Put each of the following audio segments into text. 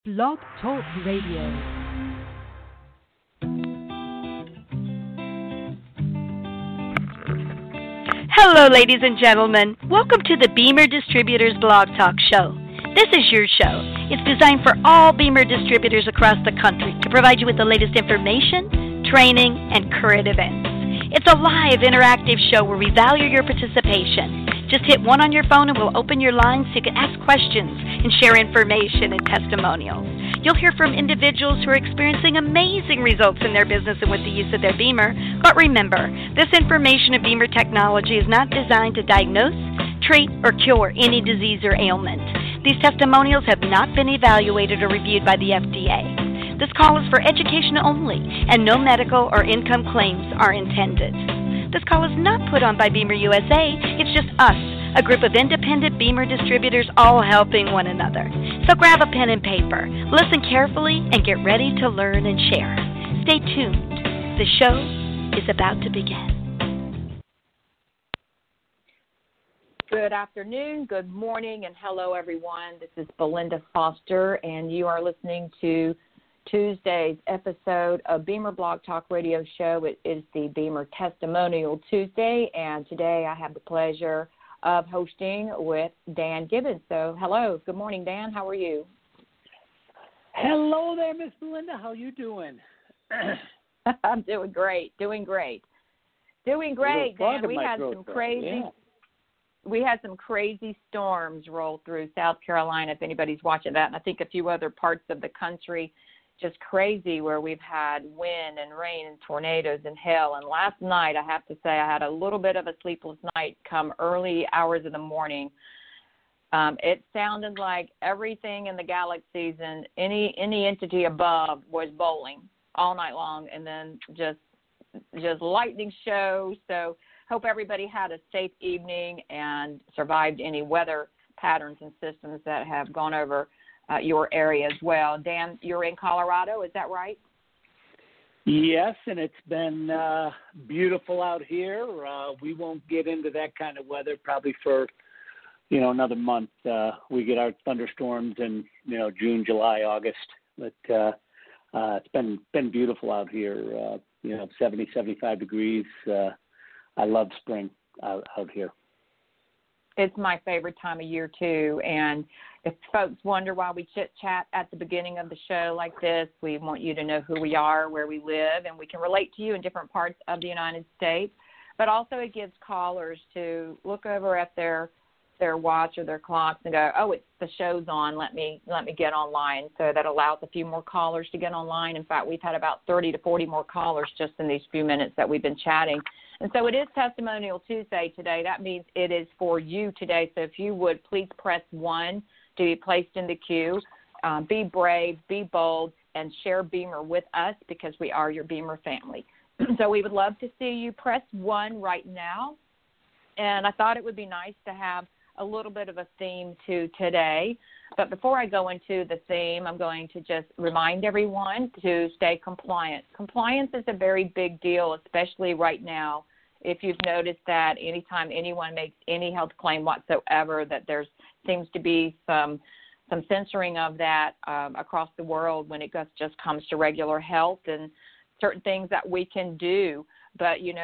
Blog Talk Radio. Hello, ladies and gentlemen. Welcome to the Beamer Distributors Blog Talk Show. This is your show. It's designed for all Beamer distributors across the country to provide you with the latest information, training, and current events. It's a live, interactive show where we value your participation. Just hit one on your phone and we'll open your lines so you can ask questions and share information and testimonials. You'll hear from individuals who are experiencing amazing results in their business and with the use of their Beamer. But remember, this information of Beamer technology is not designed to diagnose, treat, or cure any disease or ailment. These testimonials have not been evaluated or reviewed by the FDA. This call is for education only, and no medical or income claims are intended. This call is not put on by Beamer USA. It's just us, a group of independent Beamer distributors all helping one another. So grab a pen and paper, listen carefully, and get ready to learn and share. Stay tuned. The show is about to begin. Good afternoon, good morning, and hello, everyone. This is Belinda Foster, and you are listening to Tuesday's episode of Beamer Blog Talk Radio Show. It is the Beamer Testimonial Tuesday, and today I have the pleasure of hosting with Dan Gibbons. So, hello. Good morning, Dan. How are you? Hello there, Miss Belinda. How you doing? I'm doing great. Dan, we had some crazy... Yeah. We had some crazy storms roll through South Carolina, if anybody's watching that, and I think a few other parts of the country. Just crazy, where we've had wind and rain and tornadoes and hail. And last night, I have to say, I had a little bit of a sleepless night come early hours of the morning. It sounded like everything in the galaxies and any entity above was bowling all night long, and then just lightning show. So hope everybody had a safe evening and survived any weather patterns and systems that have gone over your area as well. Dan, you're in Colorado, is that right? Yes, and it's been beautiful out here. We won't get into that kind of weather probably for, another month. We get our thunderstorms in, June, July, August. But it's been beautiful out here, 70, 75 degrees. I love spring out here. It's my favorite time of year, too. And if folks wonder why we chit-chat at the beginning of the show like this, we want you to know who we are, where we live, and we can relate to you in different parts of the United States. But also it gives callers to look over at their watch or their clocks and go, oh, the show's on, let me get online. So that allows a few more callers to get online. In fact, we've had about 30 to 40 more callers just in these few minutes that we've been chatting. And so it is Testimonial Tuesday today. That means it is for you today. So if you would, please press 1 to be placed in the queue. Be brave, be bold, and share Beamer with us because we are your Beamer family. So we would love to see you press 1 right now. And I thought it would be nice to have a little bit of a theme to today. But before I go into the theme, I'm going to just remind everyone to stay compliant. Compliance is a very big deal, especially right now. If you've noticed that anytime anyone makes any health claim whatsoever, that there seems to be some censoring of that across the world when it just comes to regular health and certain things that we can do. But, we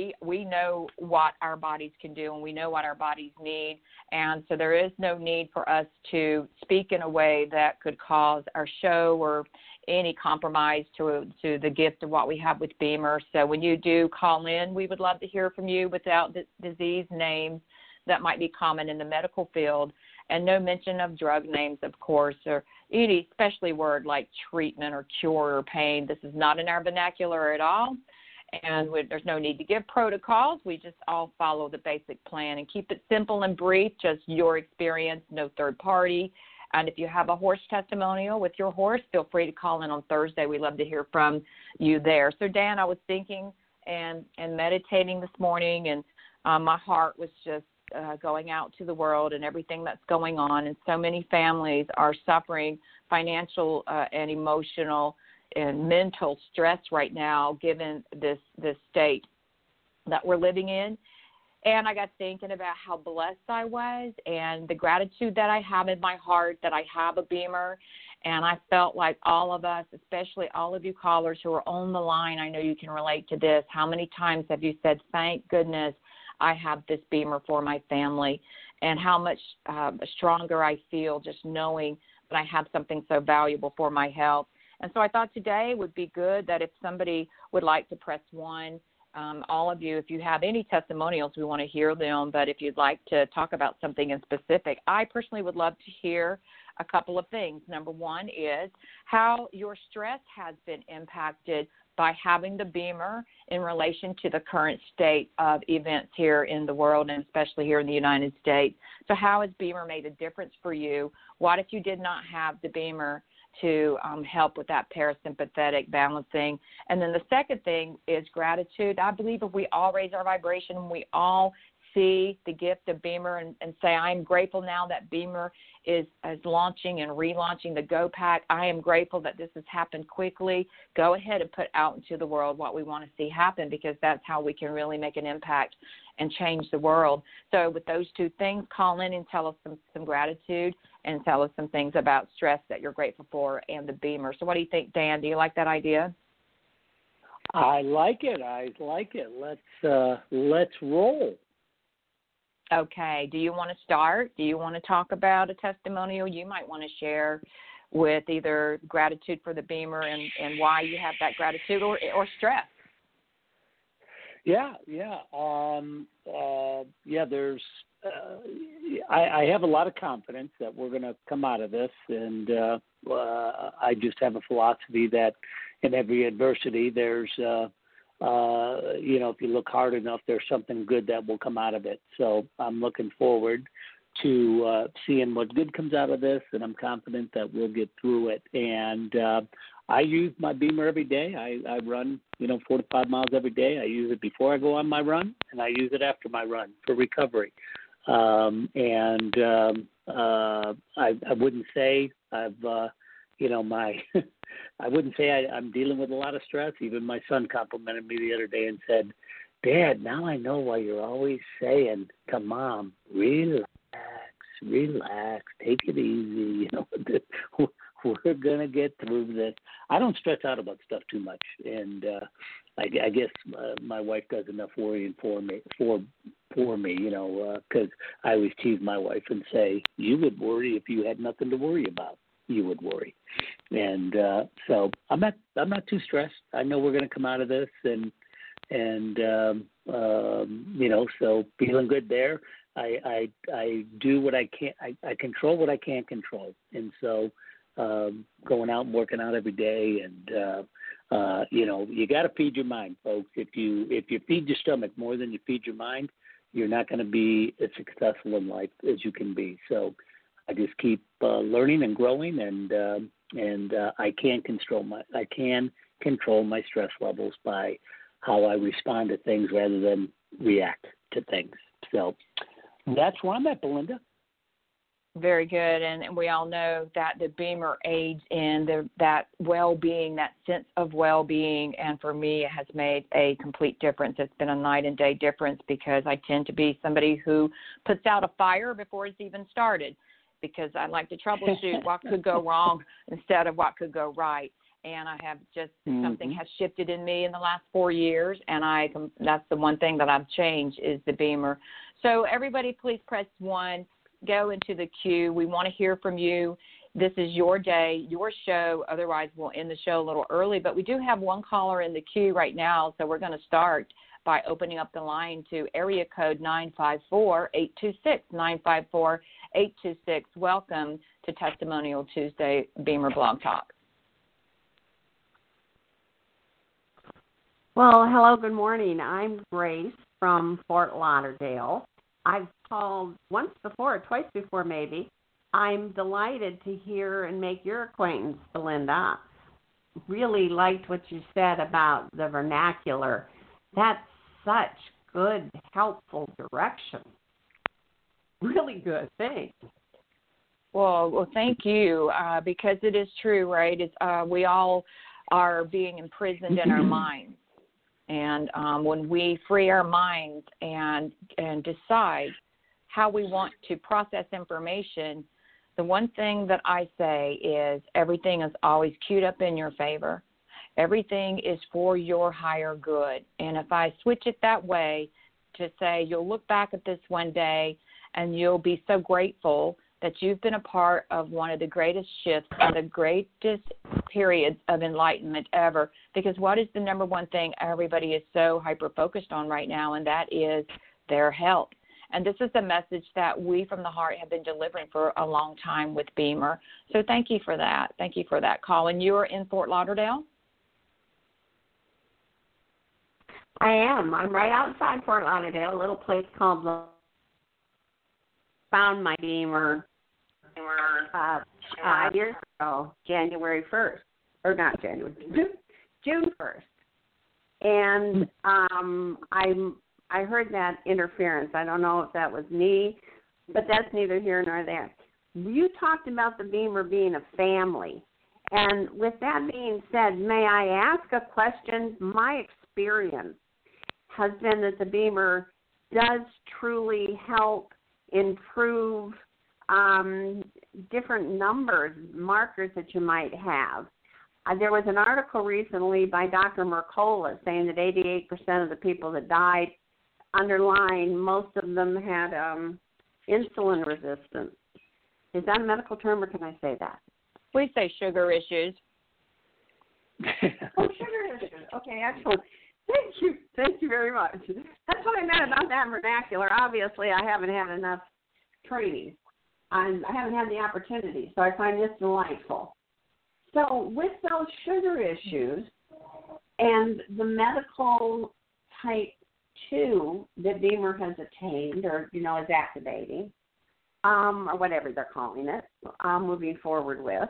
know what our bodies can do and we know what our bodies need. And so there is no need for us to speak in a way that could cause our show or any compromise to the gift of what we have with Beamer. So when you do call in, we would love to hear from you without disease names that might be common in the medical field, and no mention of drug names, of course, or any especially word like treatment or cure or pain. This is not in our vernacular at all. And there's no need to give protocols. We just all follow the basic plan and keep it simple and brief, just your experience, no third party. And if you have a horse testimonial with your horse, feel free to call in on Thursday. We'd love to hear from you there. So, Dan, I was thinking and meditating this morning, and my heart was just going out to the world and everything that's going on. And so many families are suffering financial and emotional and mental stress right now, given this state that we're living in. And I got thinking about how blessed I was and the gratitude that I have in my heart that I have a Beamer And I felt like all of us, especially all of you callers who are on the line, I know you can relate to this. How many times have you said, thank goodness I have this Beamer for my family, and how much stronger I feel just knowing that I have something so valuable for my health. And so I thought today would be good that if somebody would like to press 1, all of you, if you have any testimonials, we want to hear them. But if you'd like to talk about something in specific, I personally would love to hear a couple of things. Number 1 is how your stress has been impacted by having the Beamer in relation to the current state of events here in the world, and especially here in the United States. So how has Beamer made a difference for you? What if you did not have the Beamer to help with that parasympathetic balancing? And then the second thing is gratitude. I believe if we all raise our vibration, we all see the gift of Beamer and say, I'm grateful now that Beamer is launching and relaunching the Go Pack. I am grateful that this has happened quickly. Go ahead and put out into the world what we want to see happen, because that's how we can really make an impact and change the world. So with those two things, call in and tell us some gratitude and tell us some things about stress that you're grateful for and the Beamer. So what do you think, Dan? Do you like that idea? I like it. Let's roll. Okay. Do you want to start? Do you want to talk about a testimonial you might want to share with either gratitude for the Beamer and why you have that gratitude or stress? Yeah. There's. I have a lot of confidence that we're going to come out of this, and I just have a philosophy that in every adversity, there's, if you look hard enough, there's something good that will come out of it. So I'm looking forward to seeing what good comes out of this, and I'm confident that we'll get through it. And I use my Beamer every day. I run, 4 to 5 miles every day. I use it before I go on my run, and I use it after my run for recovery. I wouldn't say I wouldn't say I'm dealing with a lot of stress. Even my son complimented me the other day and said, Dad, now I know why you're always saying to Mom, relax, take it easy. We're going to get through this. I don't stress out about stuff too much. And I guess my wife does enough worrying for me, because I always tease my wife and say, you would worry if you had nothing to worry about. You would worry. And so I'm not too stressed. I know we're going to come out of this, and so feeling good there. I do what I can. I control what I can't control, and so going out and working out every day, and you got to feed your mind, folks. If you feed your stomach more than you feed your mind, you're not going to be as successful in life as you can be. So I just keep learning and growing, and I can control my stress levels by how I respond to things rather than react to things. So that's where I'm at, Belinda. Very good, and we all know that the Beamer aids in that well-being, that sense of well-being, and for me it has made a complete difference. It's been a night and day difference, because I tend to be somebody who puts out a fire before it's even started, because I like to troubleshoot what could go wrong instead of what could go right. And I have just something has shifted in me in the last 4 years, and that's the one thing that I've changed is the Beamer. So everybody, please press 1. Go into the queue. We want to hear from you. This is your day, your show. Otherwise, we'll end the show a little early. But we do have one caller in the queue right now, so we're going to start by opening up the line to area code 954-826, 954-826. Welcome to Testimonial Tuesday Beamer Blog Talk. Well, hello, good morning. I'm Grace from Fort Lauderdale. I've called once before, twice before maybe. I'm delighted to hear and make your acquaintance, Belinda. Really liked what you said about the vernacular. That's such good, helpful direction. Really good. Thanks. Well, thank you, because it is true, right? It's, we all are being imprisoned in our minds. And when we free our minds and decide how we want to process information, The one thing that I say is everything is always queued up in your favor. Everything is for your higher good. And if I switch it that way to say you'll look back at this one day and you'll be so grateful that you've been a part of one of the greatest shifts and the greatest periods of enlightenment ever. Because what is the number one thing everybody is so hyper-focused on right now, and that is their health. And this is the message that we from the heart have been delivering for a long time with Beamer. So thank you for that. Thank you for that call. And you're in Fort Lauderdale? I am. I'm right outside Fort Lauderdale, a little place called found my Beamer 5 years ago, January 1st. Or not January, June 1st. And I heard that interference. I don't know if that was me, but that's neither here nor there. You talked about the Beamer being a family. And with that being said, may I ask a question? My experience has been that the Beamer does truly help improve different numbers, markers that you might have. There was an article recently by Dr. Mercola saying that 88% of the people that died underlying, most of them had insulin resistance. Is that a medical term, or can I say that? We say sugar issues. Oh, sugar issues. Okay, excellent. Thank you very much. That's what I meant about that vernacular. Obviously, I haven't had enough training. I haven't had the opportunity, so I find this delightful. So with those sugar issues and the medical type 2 that Beamer has attained or, is activating, or whatever they're calling it, moving forward with,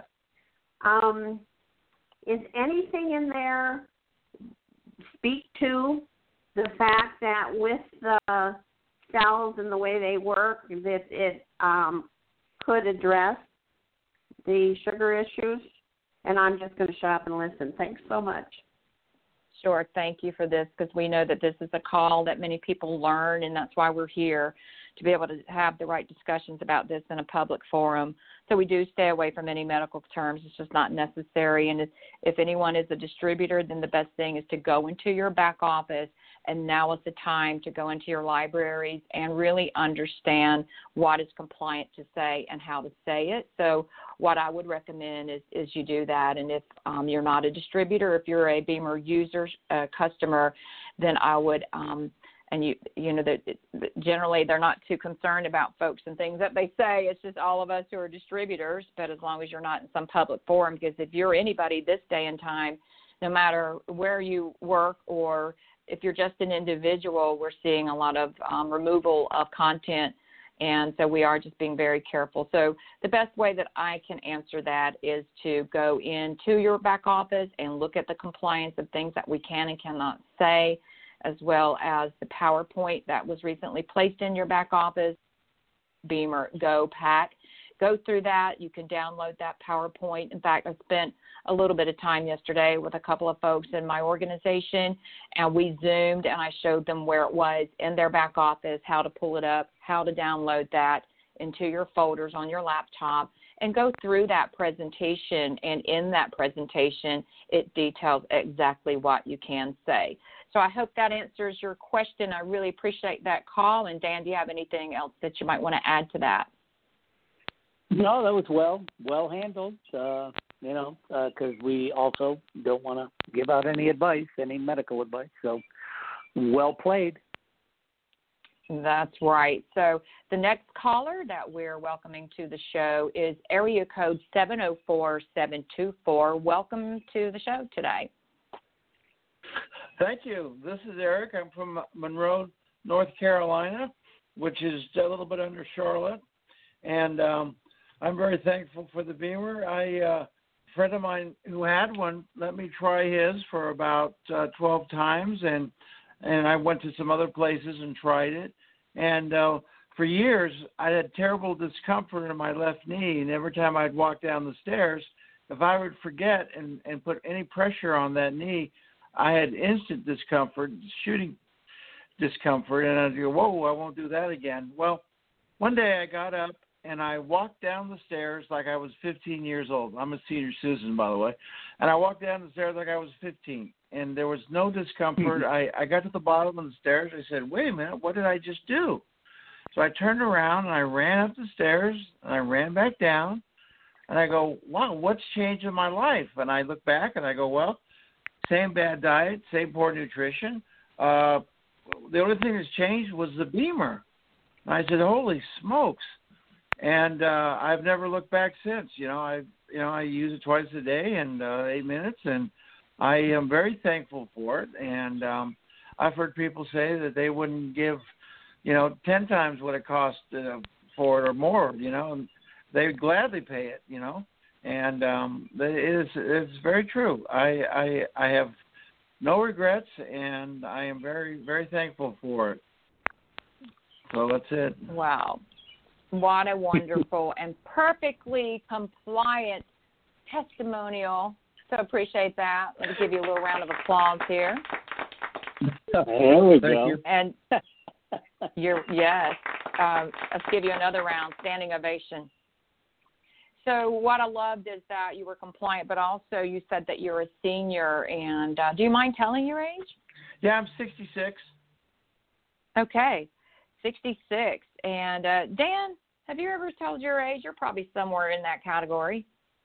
is anything in there speak to the fact that with the cells and the way they work, that it could address the sugar issues? And I'm just going to shut up and listen. Thanks so much. Sure. Thank you for this, because we know that this is a call that many people learn, and that's why we're here, to be able to have the right discussions about this in a public forum. So we do stay away from any medical terms. It's just not necessary. And if anyone is a distributor, then the best thing is to go into your back office, and now is the time to go into your libraries and really understand what is compliant to say and how to say it. So what I would recommend is you do that. And if you're not a distributor, if you're a Beamer user, customer, then I would and generally they're not too concerned about folks and things that they say. It's just all of us who are distributors, but as long as you're not in some public forum, because if you're anybody this day and time, no matter where you work or if you're just an individual, we're seeing a lot of removal of content, and so we are just being very careful. So the best way that I can answer that is to go into your back office and look at the compliance of things that we can and cannot say, as well as the PowerPoint that was recently placed in your back office, Beamer Go Pack. Go through that. You can download that PowerPoint. In fact, I spent a little bit of time yesterday with a couple of folks in my organization, and we Zoomed, and I showed them where it was in their back office, how to pull it up, how to download that into your folders on your laptop, and go through that presentation. And in that presentation, it details exactly what you can say. So I hope that answers your question. I really appreciate that call. And Dan, do you have anything else that you might want to add to that? No, that was well handled, because we also don't want to give out any advice, any medical advice. So well played. That's right. So the next caller that we're welcoming to the show is area code 704724. Welcome to the show today. Thank you. This is Eric. I'm from Monroe, North Carolina, which is a little bit under Charlotte. And I'm very thankful for the Beamer. A friend of mine who had one let me try his for about 12 times, and I went to some other places and tried it. And for years, I had terrible discomfort in my left knee, and every time I'd walk down the stairs, if I would forget and put any pressure on that knee, I had instant discomfort, shooting discomfort, and I'd go, whoa, I won't do that again. Well, one day I got up, and I walked down the stairs like I was 15 years old. I'm a senior citizen, by the way. And I walked down the stairs like I was 15, and there was no discomfort. I got to the bottom of the stairs. I said, wait a minute, what did I just do? So I turned around, and I ran up the stairs, and I ran back down. And I go, wow, what's changed in my life? And I look back, and I go, well, same bad diet, same poor nutrition. The only thing that's changed was the Beamer. And I said, holy smokes. And I've never looked back since. I use it twice a day and 8 minutes, and I am very thankful for it. And I've heard people say that they wouldn't give, 10 times what it cost for it or more. And they'd gladly pay it. And it's very true. I have no regrets, and I am very, very thankful for it. So that's it. Wow. What a wonderful and perfectly compliant testimonial. So appreciate that. Let me give you a little round of applause here. There we go. Thank you. And yes. Let's give you another round, standing ovation. So what I loved is that you were compliant, but also you said that you're a senior. And do you mind telling your age? Yeah, I'm 66. Okay, 66. And Dan, have you ever told your age? You're probably somewhere in that category.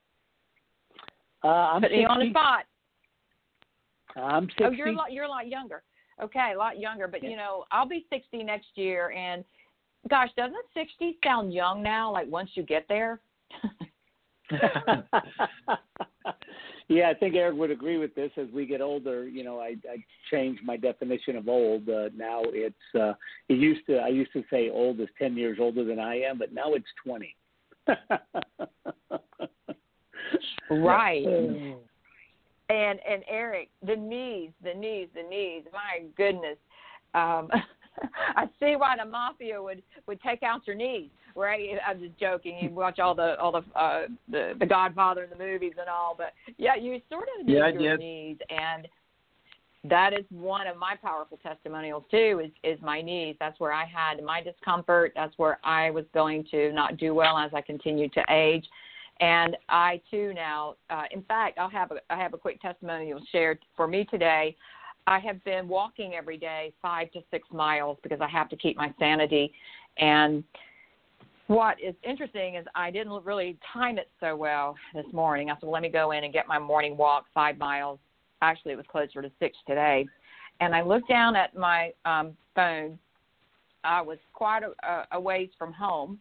I'm Putting you on the spot. I'm 60. Oh, you're a lot younger. Okay, a lot younger. But, I'll be 60 next year. And, gosh, doesn't 60 sound young now, like once you get there? Yeah, I think Eric would agree with this. As we get older, I changed my definition of old. Now it's I used to say old is 10 years older than I am, but now it's 20. Right. And Eric, the knees. My goodness. I see why the mafia would take out your knees, right? I'm just joking. You watch all the Godfather in the movies and all, but yeah, you sort of need your knees, and that is one of my powerful testimonials too. Is my knees. That's where I had my discomfort. That's where I was going to not do well as I continued to age. And I too now, in fact, I have a quick testimonial shared for me today. I have been walking every day 5 to 6 miles because I have to keep my sanity. And what is interesting is I didn't really time it so well this morning. I said, well, let me go in and get my morning walk 5 miles. Actually, it was closer to 6 today. And I looked down at my phone. I was quite a ways from home,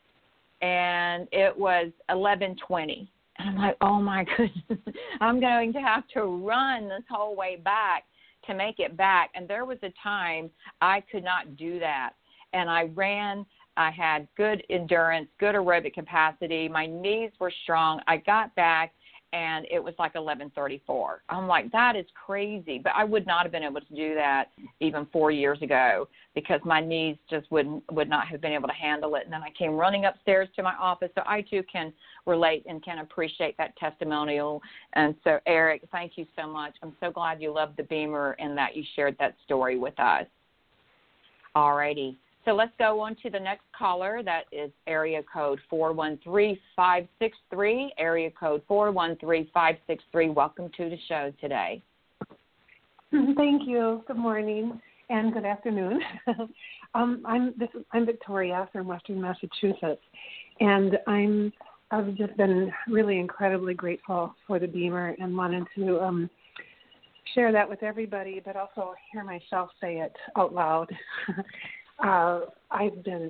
and it was 11:20. And I'm like, oh, my goodness, I'm going to have to run this whole way back to make it back. And there was a time I could not do that. And I ran. I had good endurance, good aerobic capacity. My knees were strong. I got back, and it was like 11:34. I'm like, that is crazy. But I would not have been able to do that even 4 years ago because my knees just would not have been able to handle it. And then I came running upstairs to my office. So I, too, can relate and can appreciate that testimonial. And so, Eric, thank you so much. I'm so glad you loved the Beamer and that you shared that story with us. All righty. So let's go on to the next caller. That is area code 413-563. Area code 413-563. Welcome to the show today. Thank you. Good morning and good afternoon. I'm Victoria from Western Massachusetts, and I've just been really incredibly grateful for the Beamer and wanted to share that with everybody, but also hear myself say it out loud. I've been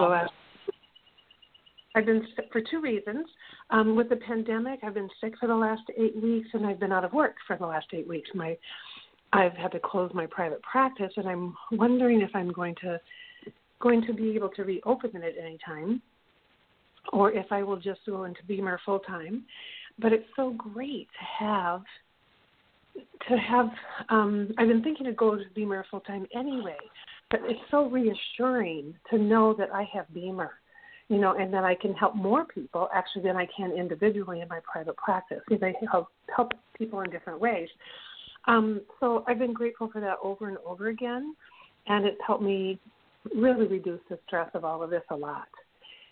sick for 2 reasons. With the pandemic, I've been sick for the last 8 weeks, and I've been out of work for the last 8 weeks. I've had to close my private practice, and I'm wondering if I'm going to be able to reopen it at any time, or if I will just go into Beamer full time. But it's so great to have. I've been thinking of going to Beamer full time anyway, but it's so reassuring to know that I have Beamer, and that I can help more people actually than I can individually in my private practice. Because I help people in different ways. So I've been grateful for that over and over again, and it's helped me really reduce the stress of all of this a lot.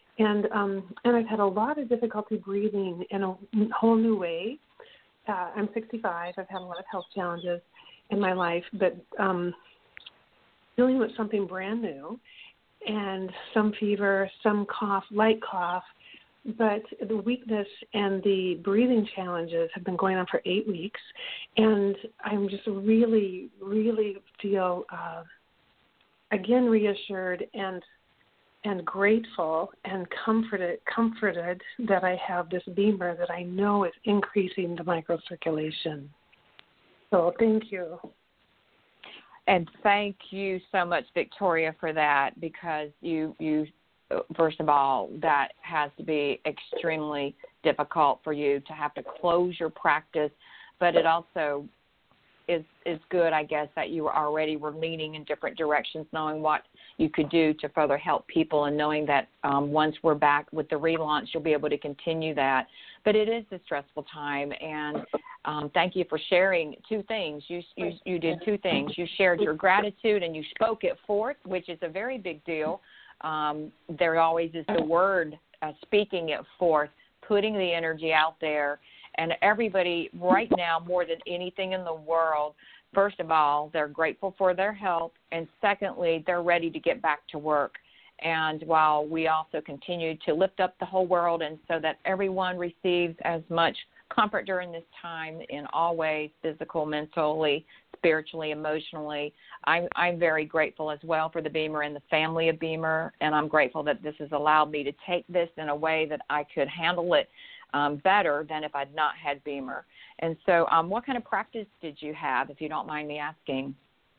And I've had a lot of difficulty breathing in a whole new way. I'm 65. I've had a lot of health challenges in my life, but dealing with something brand new and some fever, some cough, light cough, but the weakness and the breathing challenges have been going on for 8 weeks, and I'm just really, really feel, again, reassured and grateful and comforted that I have this BEMER that I know is increasing the microcirculation. So thank you. And thank you so much, Victoria, for that, because you first of all, that has to be extremely difficult for you to have to close your practice, but it also is good, I guess, that you already were leaning in different directions, knowing what you could do to further help people, and knowing that once we're back with the relaunch, you'll be able to continue that. But it is a stressful time, and thank you for sharing two things. You did two things. You shared your gratitude, and you spoke it forth, which is a very big deal. There always is the word, speaking it forth, putting the energy out there. And everybody right now, more than anything in the world, first of all, they're grateful for their health, and secondly, they're ready to get back to work. And while we also continue to lift up the whole world, and so that everyone receives as much comfort during this time in all ways, physical, mentally, spiritually, emotionally, I'm very grateful as well for the BEMER and the family of BEMER, and I'm grateful that this has allowed me to take this in a way that I could handle it better than if I'd not had BEMER. And so what kind of practice did you have, if you don't mind me asking?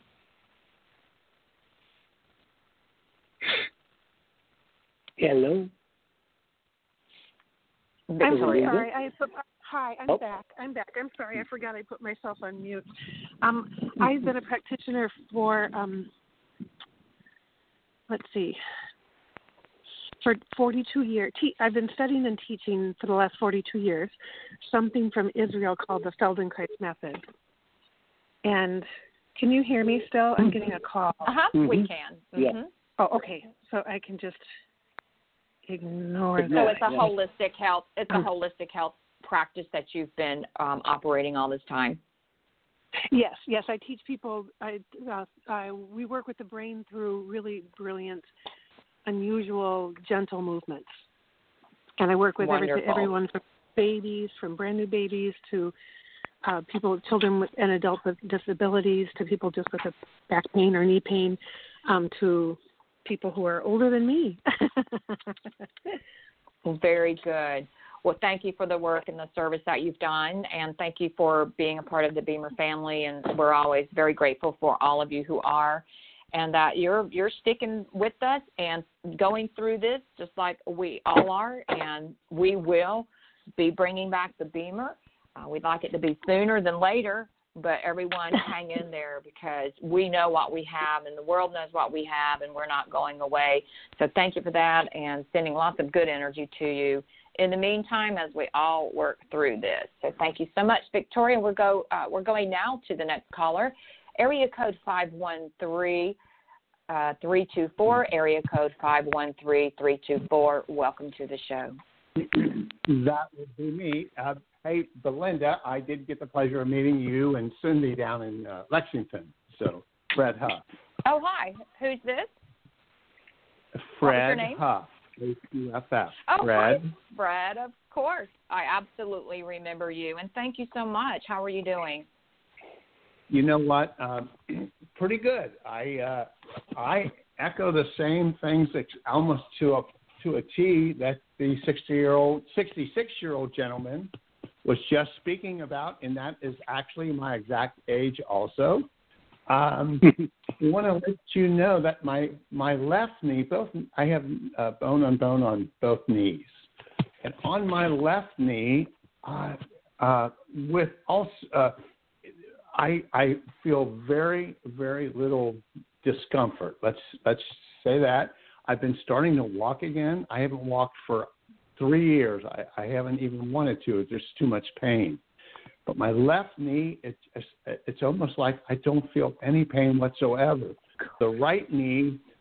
Hello? I'm Victoria. sorry. Hi, I'm back. I'm sorry. I forgot I put myself on mute. I've been a practitioner for, for 42 years. I've been studying and teaching for the last 42 years something from Israel called the Feldenkrais method. And can you hear me still? I'm getting a call. Mm-hmm. We can. Mm-hmm. Yeah. Oh, okay. So I can just ignore that. So it's a holistic health. It's a holistic health practice that you've been operating all this time. Yes. I teach people. We work with the brain through really brilliant, unusual, gentle movements, and I work with everyone from babies, from brand new babies, to children and adults with disabilities, to people just with a back pain or knee pain, to people who are older than me. Very good. Well, thank you for the work and the service that you've done, and thank you for being a part of the BEMER family, and we're always very grateful for all of you who are, and that you're sticking with us and going through this just like we all are, and we will be bringing back the BEMER. We'd like it to be sooner than later, but everyone hang in there, because we know what we have and the world knows what we have, and we're not going away. So thank you for that, and sending lots of good energy to you in the meantime as we all work through this. So thank you so much, Victoria. We're going now to the next caller, area code 513-324, area code 513-324. Welcome to the show. That would be me. Hey, Belinda, I did get the pleasure of meeting you and Cindy down in Lexington. So, Fred Huff. Oh, hi. Who's this? Fred Huff. H-U-F-F. Oh, Fred. Hi. Fred, of course. I absolutely remember you, and thank you so much. How are you doing? You know what? Pretty good. I echo the same things that almost to a T that the 66-year-old gentleman was just speaking about, and that is actually my exact age also. I want to let you know that my left knee, I have bone on bone on both knees, and on my left knee, with also, I feel very, very little discomfort. Let's say that. I've been starting to walk again. I haven't walked for 3 years. I haven't even wanted to. There's too much pain. But my left knee, it's almost like I don't feel any pain whatsoever. The right knee,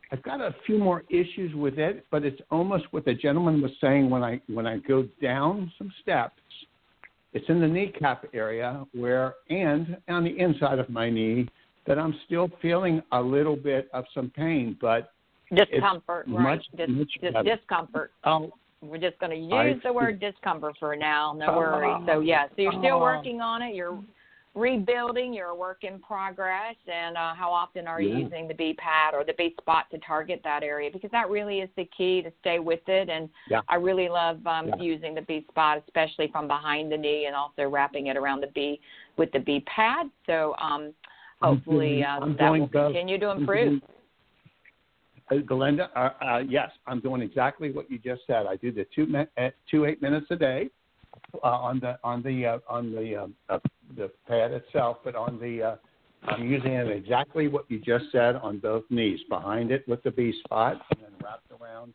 I've got a few more issues with it, but it's almost what the gentleman was saying when I go down some steps. It's in the kneecap area and on the inside of my knee that I'm still feeling a little bit of some pain, but discomfort, it's right? much Discomfort. Oh, we're just going to use the word discomfort for now. No worries. So you're still working on it. You're rebuilding. You're a work in progress. And how often are you using the B pad or the B spot to target that area? Because that really is the key to stay with it. And I really love using the B spot, especially from behind the knee, and also wrapping it around the B with the B pad. So hopefully that will continue to improve. Belinda, yes, I'm doing exactly what you just said. I do the 8 minutes a day on the pad itself, but I'm using it exactly what you just said on both knees, behind it with the B spot, and then wrapped around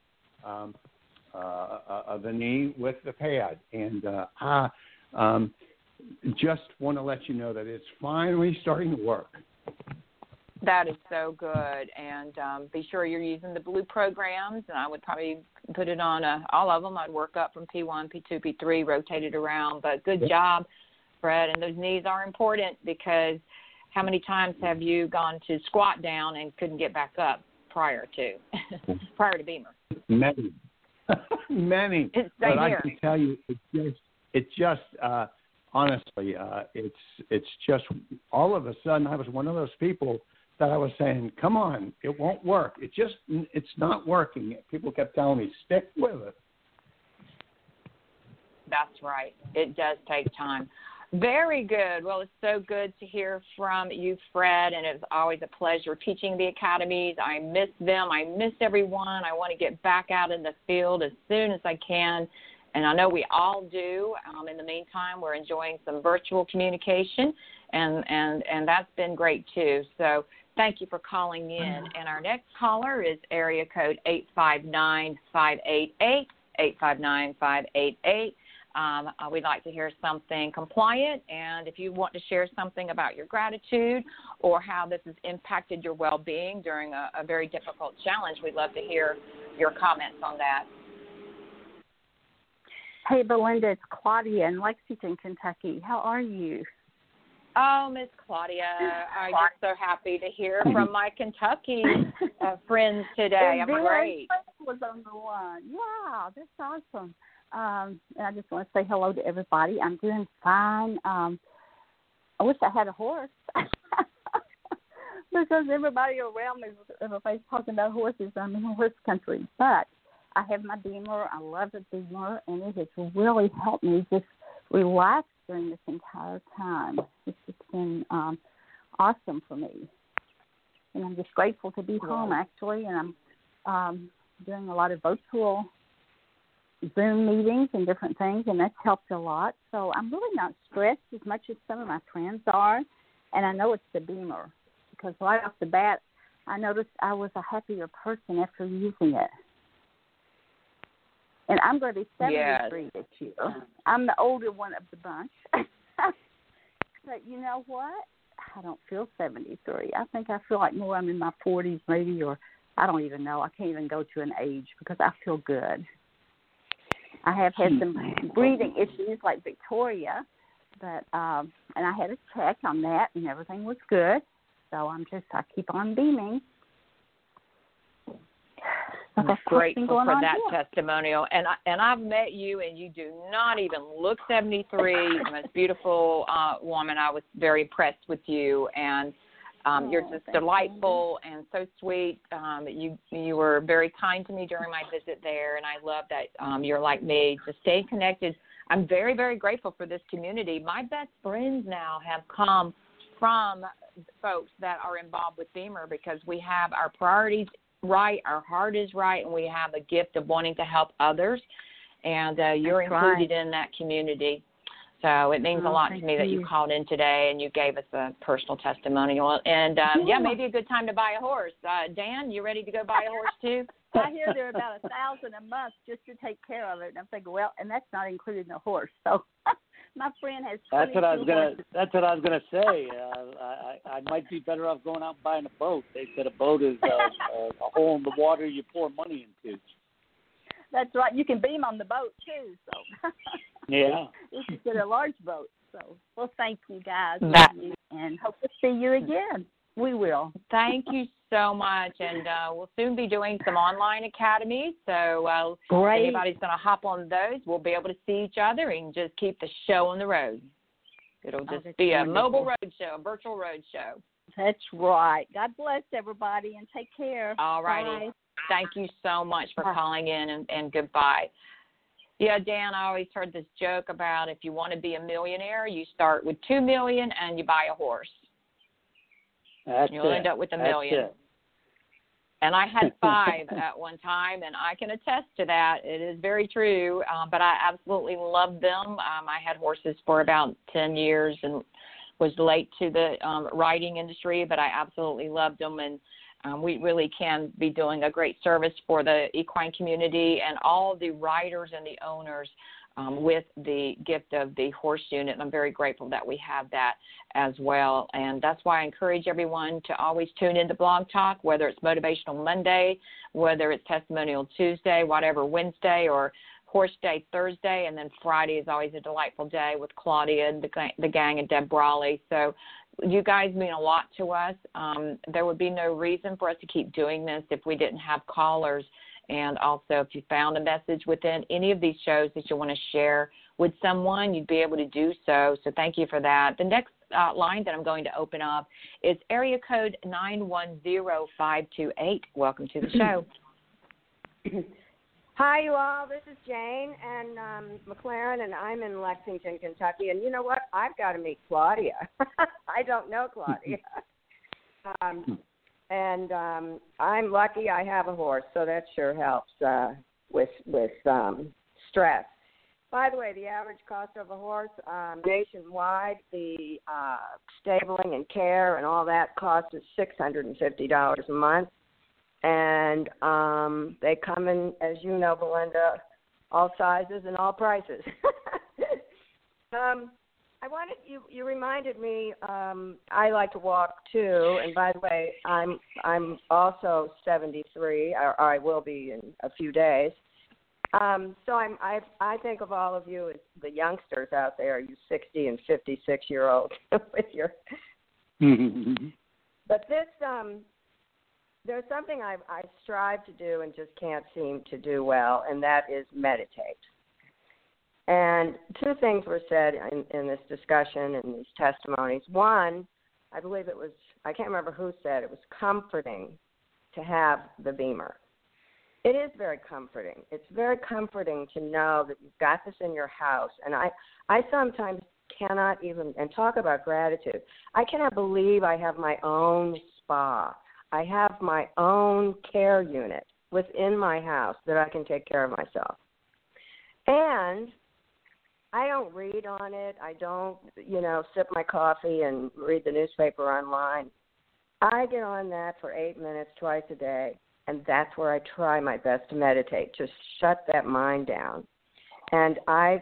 the knee with the pad. And just want to let you know that it's finally starting to work. That is so good, and be sure you're using the blue programs, and I would probably put it on all of them. I'd work up from P1, P2, P3, rotate it around, but good job, Fred, and those knees are important because how many times have you gone to squat down and couldn't get back up prior to Beamer? Many. Many. But I can tell you, it just honestly, it's just all of a sudden I was one of those people that I was saying, come on, it won't work. It's not working. People kept telling me, stick with it. That's right. It does take time. Very good. Well, it's so good to hear from you, Fred, and it's always a pleasure teaching the academies. I miss them. I miss everyone. I want to get back out in the field as soon as I can, and I know we all do. In the meantime, we're enjoying some virtual communication, and that's been great too. So thank you for calling in. And our next caller is area code 859-588, 859-588. We'd like to hear something compliant, and if you want to share something about your gratitude or how this has impacted your well-being during a very difficult challenge, we'd love to hear your comments on that. Hey, Belinda, it's Claudia in Lexington, Kentucky. How are you? Oh, Miss Claudia, I'm just so happy to hear from my Kentucky friends today. I'm great. Was on the line. Yeah, that's awesome. And I just want to say hello to everybody. I'm doing fine. I wish I had a horse because everybody around me is talking about horses. I'm in horse country, but I have my Beamer. I love the Beamer, and it has really helped me just relax during this entire time. It's just been awesome for me. And I'm just grateful to be home, actually, and I'm doing a lot of virtual Zoom meetings and different things, and that's helped a lot. So I'm really not stressed as much as some of my friends are, and I know it's the Beamer because right off the bat, I noticed I was a happier person after using it. And I'm going to be 73 this year. I'm the older one of the bunch. But you know what? I don't feel 73. I think I feel like more I'm in my 40s maybe, or I don't even know. I can't even go to an age because I feel good. I have had some breathing issues like Victoria, but and I had a check on that, and everything was good. So I keep on beaming. I'm grateful for that testimonial. And I've met you, and you do not even look 73. You're the most beautiful woman. I was very impressed with you, and you're just delightful and so sweet. You were very kind to me during my visit there, and I love that you're like me, to stay connected. I'm very, very grateful for this community. My best friends now have come from folks that are involved with Beamer because we have our priorities right, our heart is right, and we have a gift of wanting to help others, and you're included in that community. So it means a lot to me that you called in today and you gave us a personal testimonial. And, maybe a good time to buy a horse. Dan, you ready to go buy a horse too? I hear they're about $1,000 a month just to take care of it. And I'm thinking, well, and that's not including the horse. So My friend has. That's what I was gonna. horses. That's what I was gonna say. I might be better off going out and buying a boat. They said a boat is a hole in the water you pour money into. That's right. You can beam on the boat too. So. Yeah. You should get a large boat. So, well, thank you guys, and hope to see you again. We will. Thank you so much, and we'll soon be doing some online academies. So Great. if anybody's going to hop on those, we'll be able to see each other and just keep the show on the road. It'll just be a mobile road show, a virtual road show. That's right. God bless everybody, and take care. All righty. Bye. Thank you so much for calling in, and goodbye. Yeah, Dan, I always heard this joke about if you want to be a millionaire, you start with $2 million and you buy a horse. You'll end up with $1 million. And I had 5 at one time, and I can attest to that. It is very true, but I absolutely loved them. I had horses for about 10 years and was late to the riding industry, but I absolutely loved them, and we really can be doing a great service for the equine community and all the riders and the owners with the gift of the horse unit. And I'm very grateful that we have that as well. And that's why I encourage everyone to always tune into Blog Talk, whether it's Motivational Monday, whether it's Testimonial Tuesday, whatever, Wednesday, or Horse Day Thursday, and then Friday is always a delightful day with Claudia and the gang and Deb Brawley. So you guys mean a lot to us. There would be no reason for us to keep doing this if we didn't have callers. And also, if you found a message within any of these shows that you want to share with someone, you'd be able to do so. So thank you for that. The next line that I'm going to open up is area code 910528. Welcome to the show. Hi, you all. This is Jane and McLaren, and I'm in Lexington, Kentucky. And you know what? I've got to meet Claudia. I don't know Claudia. And I'm lucky I have a horse, so that sure helps with stress. By the way, the average cost of a horse nationwide, the stabling and care and all that cost is $650 a month. And they come in, as you know, Belinda, all sizes and all prices. I wanted you reminded me. I like to walk too, and by the way, I'm also 73, or I will be in a few days. So I think of all of you as the youngsters out there, you 60 and 56-year-olds with your. But this there's something I strive to do and just can't seem to do well, and that is meditate. And 2 things were said in this discussion and these testimonies. One, I believe it was, I can't remember who said, it was comforting to have the Beamer. It is very comforting. It's very comforting to know that you've got this in your house. And I sometimes cannot even, and talk about gratitude, I cannot believe I have my own spa. I have my own care unit within my house that I can take care of myself. And I don't read on it. I don't, sip my coffee and read the newspaper online. I get on that for 8 minutes twice a day, and that's where I try my best to meditate, just shut that mind down. And I'm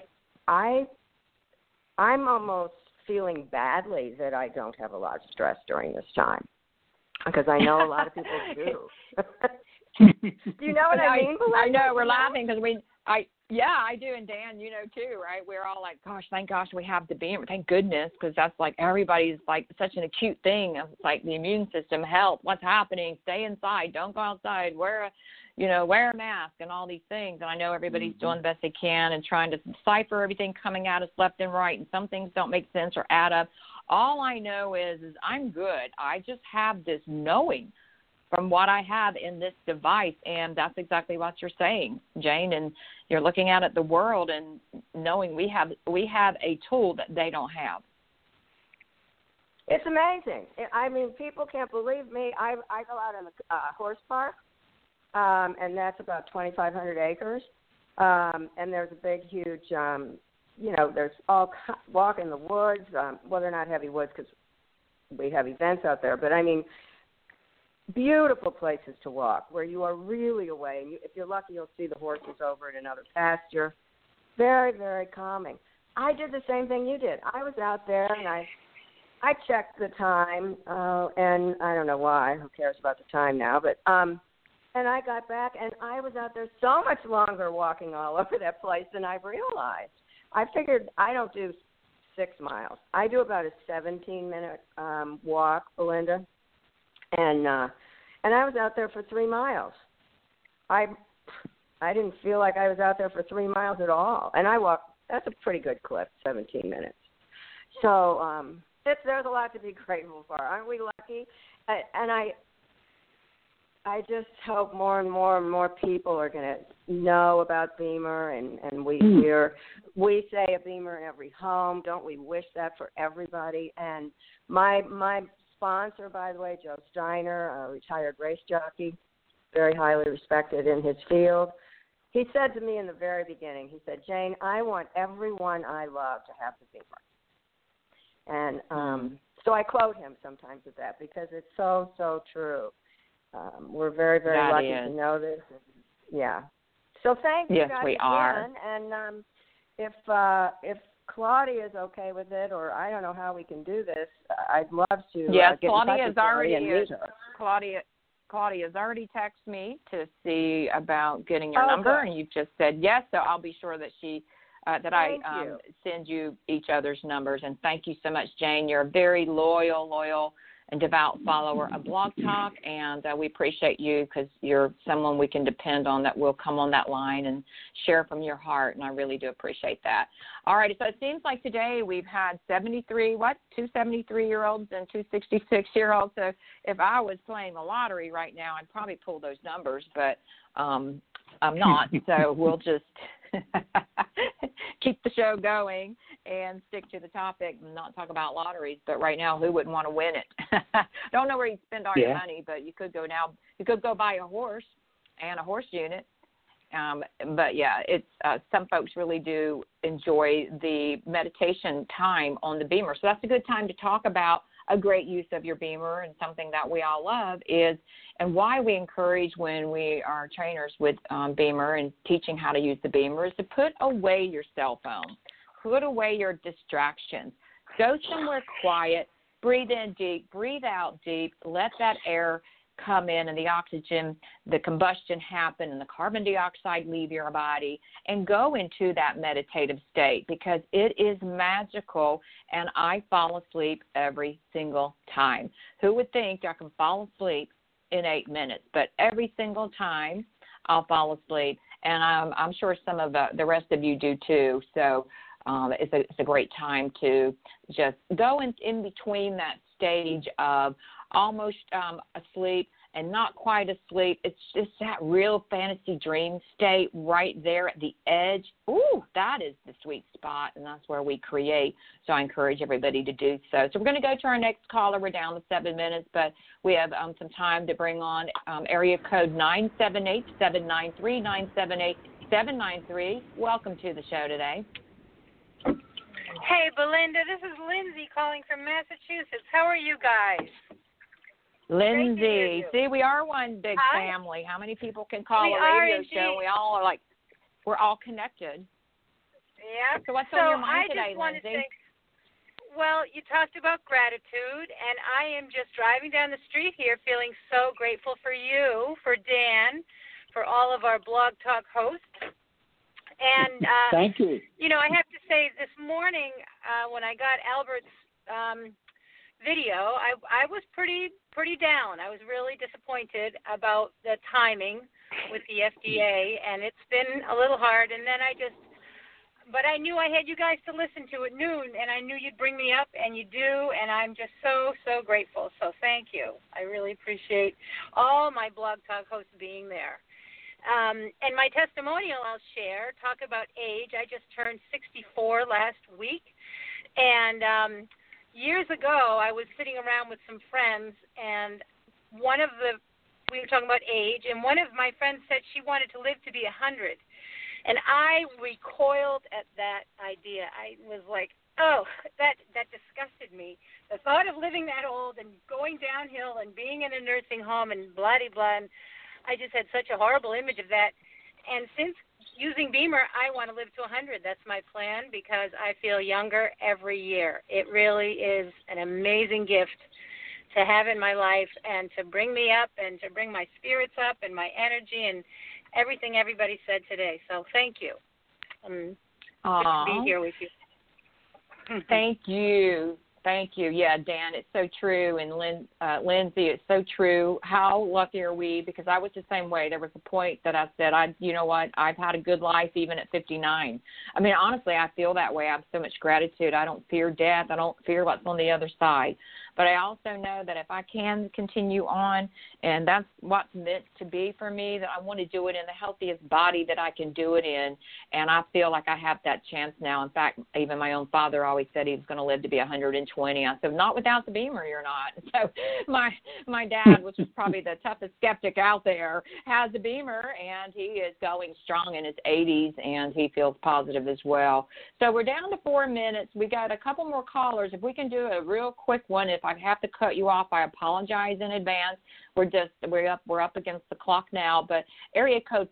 almost feeling badly that I don't have a lot of stress during this time, because I know a lot of people do. Do you know what I mean, Belinda? I know, we're laughing because I do, and Dan, you know too, right? We're all like, gosh, thank gosh we have the Beamer, thank goodness, because that's like everybody's like such an acute thing. It's like the immune system, help, what's happening? Stay inside, don't go outside, wear a mask, and all these things. And I know everybody's doing the best they can and trying to decipher everything coming at us left and right, and some things don't make sense or add up. All I know is I'm good. I just have this knowing from what I have in this device, and that's exactly what you're saying, Jane. And you're looking out at the world and knowing we have a tool that they don't have. It's amazing. I mean, people can't believe me. I go out in the horse park, and that's about 2,500 acres, and there's a big, huge, there's all walk in the woods. Well, they're not heavy woods because we have events out there, but I mean, beautiful places to walk where you are really away. And if you're lucky, you'll see the horses over in another pasture. Very, very calming. I did the same thing you did. I was out there and I checked the time, and I don't know why. Who cares about the time now? But and I got back, and I was out there so much longer walking all over that place than I realized. I figured I don't do 6 miles. I do about a 17-minute walk, Belinda, and I was out there for 3 miles. I didn't feel like I was out there for 3 miles at all, and I walked. That's a pretty good clip, 17 minutes. So there's a lot to be grateful for. Aren't we lucky? And I just hope more and more people are going to know about Beamer, and we say a Beamer in every home. Don't we wish that for everybody? And my sponsor, by the way, Joe Steiner, a retired race jockey, very highly respected in his field, he said to me in the very beginning, he said, Jane, I want everyone I love to have the Beamer. And so I quote him sometimes with that because it's so, so true. We're very, very lucky to know this. Yeah. So thank you guys again. Are. And if Claudia is okay with it, or I don't know how we can do this, I'd love to yes, get Claudia in touch with already and meet her. Claudia's already texted me to see about getting your number, and you've just said yes, so I'll be sure that she I send you each other's numbers. And thank you so much, Jane. You're a very loyal and devout follower of Blog Talk, and we appreciate you because you're someone we can depend on that will come on that line and share from your heart, and I really do appreciate that. All right, so it seems like today we've had 2 73-year-olds and 2 66-year-olds. So if I was playing the lottery right now, I'd probably pull those numbers, but I'm not, so we'll just keep the show going and stick to the topic and not talk about lotteries. But right now, who wouldn't want to win it? Don't know where you spend all your money, but you could go buy a horse and a horse unit. But yeah, it's some folks really do enjoy the meditation time on the Beamer. So that's a good time to talk about a great use of your Beamer, and something that we all love is, and why we encourage when we are trainers with Beamer and teaching how to use the Beamer, is to put away your cell phone, put away your distractions, go somewhere quiet, breathe in deep, breathe out deep, let that air come in and the oxygen, the combustion happen and the carbon dioxide leave your body, and go into that meditative state, because it is magical, and I fall asleep every single time. Who would think I can fall asleep in 8 minutes? But every single time I'll fall asleep, and I'm sure some of the rest of you do too. So it's a great time to just go in between that stage of almost asleep and not quite asleep. It's just that real fantasy dream state right there at the edge. Ooh, that is the sweet spot, and that's where we create. So I encourage everybody to do so. So we're going to go to our next caller. We're down to 7 minutes, but we have some time to bring on area code 978-793-978-793. Welcome to the show today. Hey, Belinda, this is Lindsay calling from Massachusetts. How are you guys? Lindsay, see, we are one big family. How many people can call a radio show? We all are we're all connected. Yeah. So what's on your mind today, Lindsay? Well, you talked about gratitude, and I am just driving down the street here feeling so grateful for you, for Dan, for all of our Blog Talk hosts. And thank you. You know, I have to say, this morning when I got Albert's video, I was pretty down. I was really disappointed about the timing with the FDA, and it's been a little hard. And then but I knew I had you guys to listen to at noon, and I knew you'd bring me up, and you do, and I'm just so grateful. So thank you. I really appreciate all my Blog Talk hosts being there. And my testimonial I'll share, talk about age. I just turned 64 last week, and years ago I was sitting around with some friends, and we were talking about age, and one of my friends said she wanted to live to be 100, and I recoiled at that idea. I was like, oh, that disgusted me. The thought of living that old and going downhill and being in a nursing home and blah-de-blah, and I just had such a horrible image of that. And since using Beamer, I want to live to 100. That's my plan because I feel younger every year. It really is an amazing gift to have in my life and to bring me up and to bring my spirits up and my energy and everything everybody said today. So thank you. Good to be here with you. Thank you. Thank you. Yeah, Dan, it's so true. And Lindsay, it's so true. How lucky are we? Because I was the same way. There was a point that I said, you know what, I've had a good life even at 59. I mean, honestly, I feel that way. I have so much gratitude. I don't fear death. I don't fear what's on the other side. But I also know that if I can continue on, and that's what's meant to be for me, that I want to do it in the healthiest body that I can do it in. And I feel like I have that chance now. In fact, even my own father always said he was going to live to be 120. I said, not without the Beamer, you're not. So my dad, which was probably the toughest skeptic out there, has a Beamer, and he is going strong in his 80s, and he feels positive as well. So we're down to 4 minutes. We got a couple more callers. If we can do a real quick one, if I have to cut you off, I apologize in advance. We're up against the clock now. But area code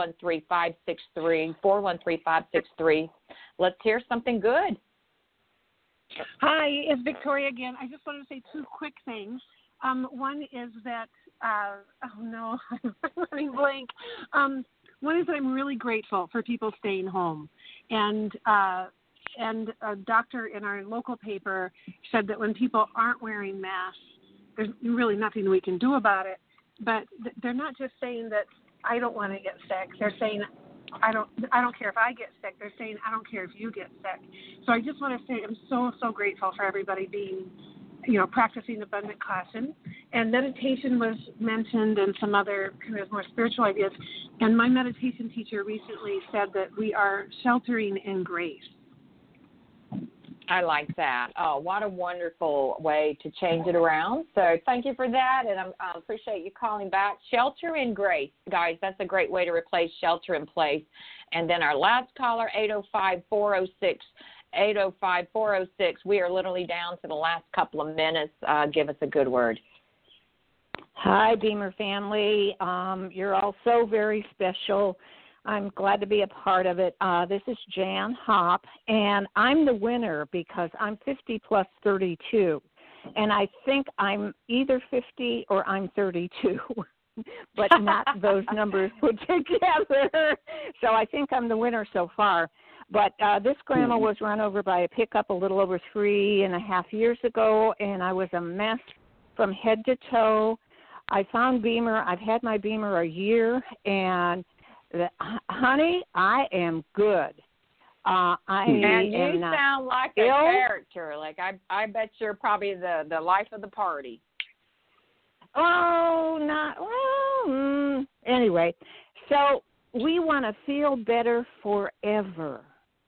413-563. Let's hear something good. Hi, it's Victoria again. I just wanted to say two quick things. One is that, I'm running blank. One is that I'm really grateful for people staying home. And a doctor in our local paper said that when people aren't wearing masks, there's really nothing we can do about it. But they're not just saying that I don't want to get sick. They're saying I don't care if I get sick. They're saying I don't care if you get sick. So I just want to say I'm so grateful for everybody being, practicing abundant caution. And meditation was mentioned and some other kind of more spiritual ideas. And my meditation teacher recently said that we are sheltering in grace. I like that. Oh, what a wonderful way to change it around. So thank you for that, and I appreciate you calling back. Shelter in grace, guys. That's a great way to replace shelter in place. And then our last caller, 805-406. 805-406. We are literally down to the last couple of minutes. Give us a good word. Hi, Beamer family. You're all so very special. I'm glad to be a part of it. This is Jan Hopp, and I'm the winner because I'm 50 plus 32, and I think I'm either 50 or I'm 32, but not those numbers put together. So I think I'm the winner so far. But this grandma was run over by a pickup a little over 3.5 years ago, and I was a mess from head to toe. I found Beamer. I've had my Beamer a year, and honey, I am good. And you am not sound like ill. a character. Like I bet you're probably the life of the party. Anyway, so we want to feel better forever.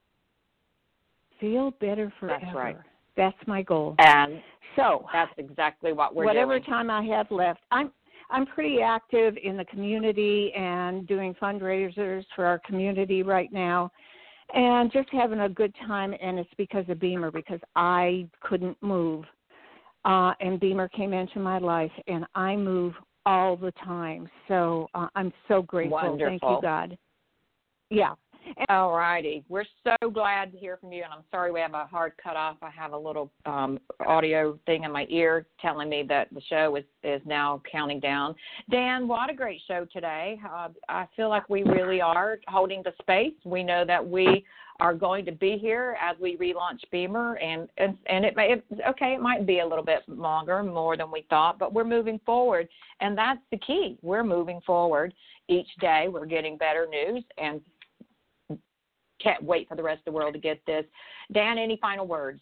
Feel better forever. That's right. That's my goal. And so that's exactly what we're whatever doing. time I have left, I'm pretty active in the community and doing fundraisers for our community right now and just having a good time, and it's because of Beamer, because I couldn't move. And Beamer came into my life, and I move all the time. So I'm so grateful. Wonderful. Thank you, God. Yeah. All righty. We're so glad to hear from you, and I'm sorry we have a hard cutoff. I have a little audio thing in my ear telling me that the show is now counting down. Dan, what a great show today. I feel like we really are holding the space. We know that we are going to be here as we relaunch Beamer, and it might be a little bit longer, more than we thought, but we're moving forward, and that's the key. We're moving forward each day. We're getting better news, and can't wait for the rest of the world to get this. Dan, any final words?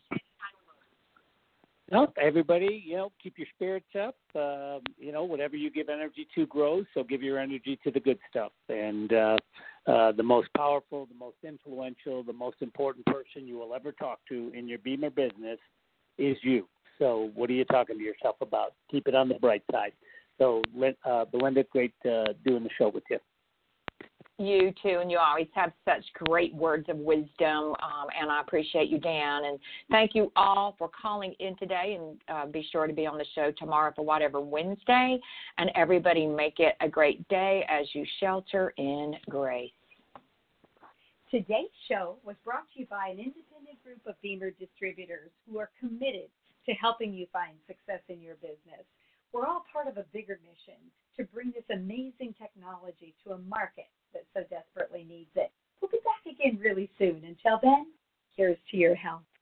No, everybody, keep your spirits up. Whatever you give energy to grows, so give your energy to the good stuff. And the most powerful, the most influential, the most important person you will ever talk to in your Beamer business is you. So what are you talking to yourself about? Keep it on the bright side. So, Belinda, great doing the show with you. You too, and you always have such great words of wisdom, and I appreciate you, Dan. And thank you all for calling in today, and be sure to be on the show tomorrow for Whatever Wednesday. And everybody make it a great day as you shelter in grace. Today's show was brought to you by an independent group of Beamer distributors who are committed to helping you find success in your business. We're all part of a bigger mission to bring this amazing technology to a market that so desperately needs it. We'll be back again really soon. Until then, here's to your health.